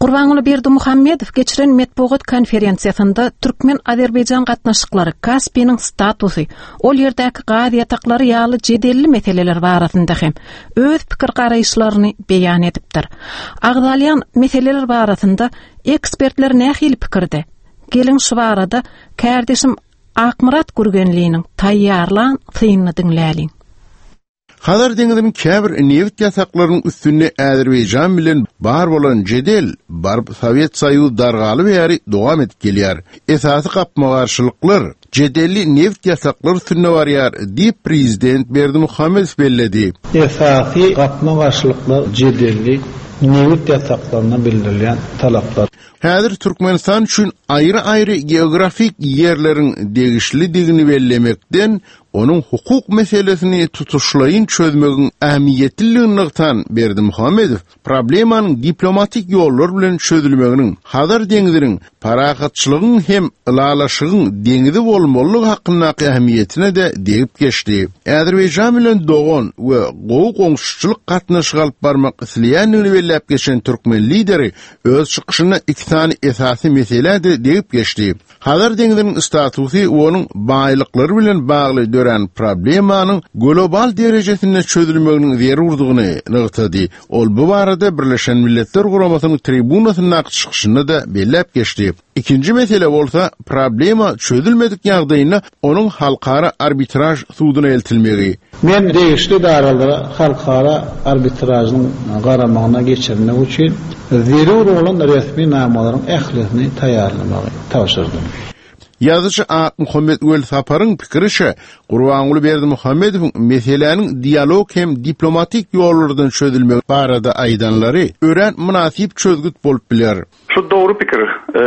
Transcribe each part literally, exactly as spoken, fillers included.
Gurbanuly Berdimuhammedow geçiren metbuat konferensiyasında Türkmen-Azerbaycan gatnaşyklary Kaspiyanyň statusy, ol ýerdäki gady ýataklary ýaly jedelli meseleler barasynda hem öz pikir garaýşlaryny beýan edipdir. Agdalyan meseleler barasynda ekspertler nähili pikirde. Gelin şu barada kärdeşim Akmurat Gürgenliýiniň taýýarlan synyny dinläliň. Hazar deňiziniň käbir neft ýataklarynyň üstünde Azerbaýjan bilen bar bolan jedel bar Sowet Soýuzy dargaly bäri dowam edip gelýär. Esasy gapmagarçylyklar jedelli neft ýataklary üstünde barýar diýip prezident Berdimuhammedow belledi. Esasy gapmagarçylyklar jedelli neft ýataklaryna bildirilen talaplar. Häzir Türkmenistan üçin aýry-aýry geografik ýerleriň degişlidigini bellemekden onun hukuk meselesini tutuşlayın çözmegiň ähmiýetliligini Berdimuhammedow problemanyň diplomatik ýollar bilen çözülmeginiň Hazar deňiziniň paragatçylygyň hem ılalaşygyň deňizi bolmalylygy hakyndaky ähmiýetine de degip geçdi. Azerbaýjan bilen dogan we gowy goňşuçylyk gatnaşyk alyp barmak isleýänligini bellep geçen türkmen lideri öz çykyşyna iki tane esasy mesele de degip geçdi. Hazar deňiziniň statusy onuň baýlyklary bilen bagly dören problemanyň global derejesinde çözülmeginiň zerurdygyny nygtady. Ol bu barada Birleşen Milletler Guramasynyň tribunasyna çykyşyny da bellep geçdi. İkinci mesele bolsa problema çözülmedik ýagdaýynda onuň halkara arbitraj sudyna eltilmegi. Men degişli daralara halkara arbitrajynyň garamagyna geçirmek üçin zerur bolan resmi namalaryň ählisini taýýarlamagy tawşyrdy. Yazıcı A. Muhammed Uel Sapar'ın pikirişe, Gurbanuly Berdimuhammedow meseleniň dialog hem diplomatik ýollardan çözülmegi barada aýdanlary ören münasip çözgüt bolup biler. Şu doğru pikir.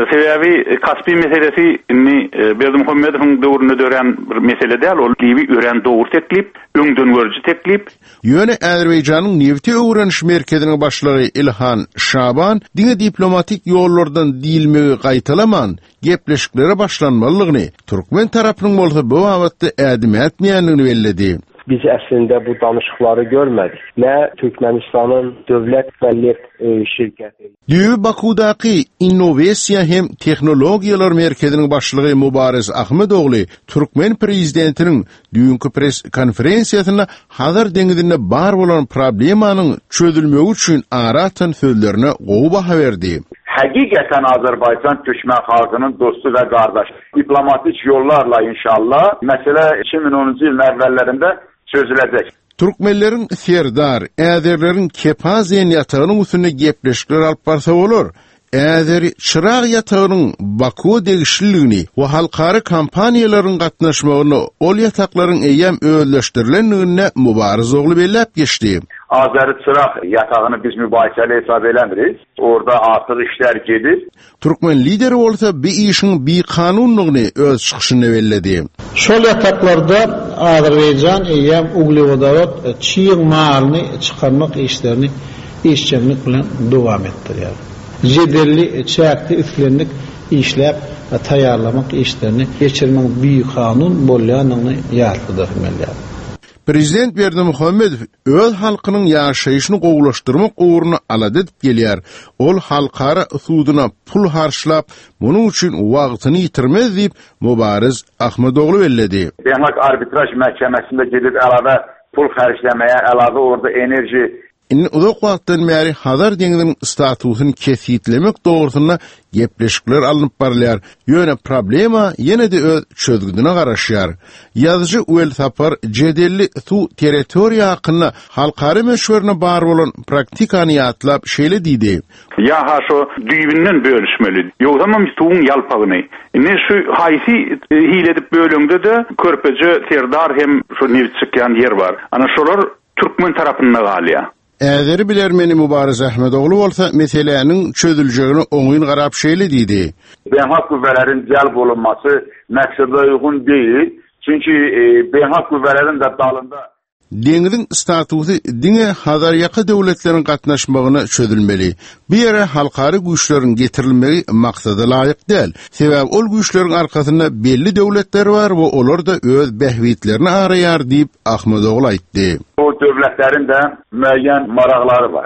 Sebebi Kaspy meselesini Berdimuhammedowyň döwründe dören bir mesele däl, ol gibi ören doğru teklip, öňden görüji teklip. Ýöne Azerbaýjanyň nefti öwreniş merkeziniň başlygy Ilhan Şaban diňe diplomatik ýollardan diýilmegi gaýtalaman gepleşiklere başlanmalygyny, Türkmen tarapynyň bolsa bu wagtda ädim etmeýänligini belledi. Biz əslində bu danışıqları görmədik. Nə Türkmenistanın dövlət və neft e, şirkəti. Düýbi Bakudaky Innovasiýa hem Tehnologiýalar merkeziniň başlygy Mubariz Ahmedogly Türkmen prezidentiniň düýünki pres konferensiýasyna Hazar deňizinde bar bolan problemanyň çözülmegi üçin aratan sözlerine gowy baha berdi. Həqiqətən Azərbaycan Türkmen xalqının dostu və qardaş. Diplomatik yollarla inşallah məsələ iki min onuncu ilin əvvəllərində çözüləcək. Türkmenlerin Serdar, Äzerlerin Kepaziyen yatağının üstüne gepleşikler alıp barsa olur. Äzeri çıraq yatağının Baku degişliligini ve halkara kampaniýalaryň gatnaşmagyny ol yatakların eýem öýleşdirilenligine Mubariz ogly bellep geçdi. Azeri çıraq yatağını biz mübahiseli hesap elemiz. Orada artıq işler gedir. Türkmen lideri olsa bir işin bir kanunluğunu öz çıkışını belledi. Şol yataklarda Azerbaýjan eýem uglevodorod çiýiň malyny çykarmak işlerini işçilik bilen dowam etdirýär. Jedelli çäkli üstlendik işläp taýýarlamak işlerini geçirmek bir kanun bolýanyny ýatyrdyrmeli. Prezident Berdimuhammedow öz halkynyň ýaşaýyşyny gowulaşdyrmak uğruna alad edip gelýär. Ol halkara sudyna pul harçlap, munyň üçin wagtyny ýitirmez diýip Mubariz Ahmedogly belledi. Beýnelmileg arbitraj məhkemesinde gedip älavä pul harçlamaýa, älavä orada enerji İnni uzak wagtdan bäri Hazar deňiziniň statusyny kesitlemek dogrusyna gepleşikler alınıp barýar. Ýöne problema ýene de öz çözgüdine garaşýar. Ýazyjy Uel Sapar jedelli su territoriýa hakyna halkary meşwerine bar bolan praktikany ýatlap şeýle diýdi. Ya ha şu düýbinden bölüşmeli. Ýogsa men suwuň ýalpagyny. Ne şu haýsy hile edip bölüňde de körpeji Serdar hem şu neft çykýan ýer bar. Ana şolar Türkmen tarapyndan galýa. Äzeri bilermeni Mubariz Ahmedogly bolsa meseleniň çözüljegini oňyň garap şeýle diýdi. Beýnelmileg güwwelerin jalb bolunmasy maksada uygun değil. Çünki e, beýnelmileg güwwelerin de dalynda deňiziň statusy diňe Hazar ýaka döwletleriň gatnaşmagyna çözülmeli. Bir ýere halkary güýçleriň getirilmegi maksada laýyk däl. Sebäp ol güýçleriň arkasynda belli döwletler bar we olar da öz behwitlerini araýar diýip Ahmedogly aýtdy. O dövletlerin de müəyyən maraqları var.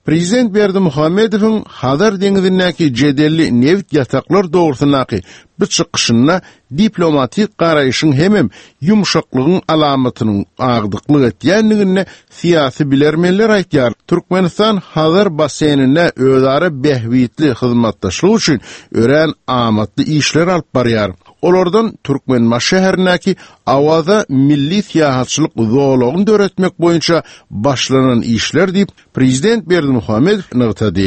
Prezident Berdimuhammedowyň Hazar deňizindäki jedelli neft ýataklar dogrusynaky bu çykyşyna diplomatik garaýyşyň hemem ýumşaklygyň alamatynyň agdyklyk etýändigine siýasy bilermenler aýtýar. Türkmenistan Hazar basenine özara behwitli hyzmatdaşlyk üçin örän amatly işler alyp barýar. Olardan Türkmenmaş şäherindäki Awaza milli siýasatçylyk zoologyny döretmek boýunça başlanan işler diýip Prezident Berdimuhammedow nygtady.